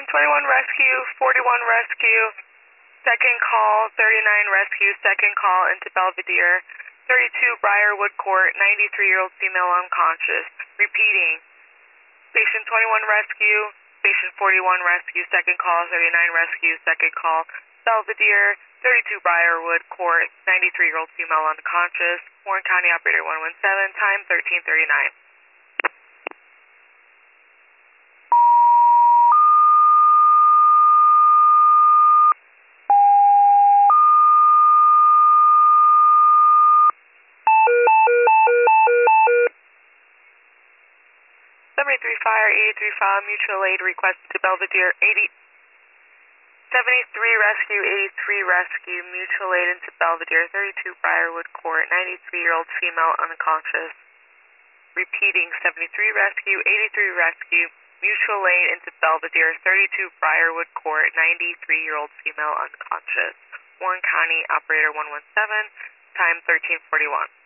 Station 21 Rescue, 41 Rescue, second call, 39 Rescue, second call into Belvedere, 32 Briarwood Court, 93-year-old female unconscious. Repeating, Station 21 Rescue, Station 41 Rescue, second call, 39 Rescue, second call, Belvedere, 32 Briarwood Court, 93-year-old female unconscious. Warren County Operator 117, time 13:39. Fire, 83 file, mutual aid request to Belvedere, 73 Rescue, 83 Rescue, mutual aid into Belvedere, 32 Briarwood Court, 93-year-old female unconscious. Repeating, 73 Rescue, 83 Rescue, mutual aid into Belvedere, 32 Briarwood Court, 93-year-old female unconscious. Warren County Operator 117, time 13:41.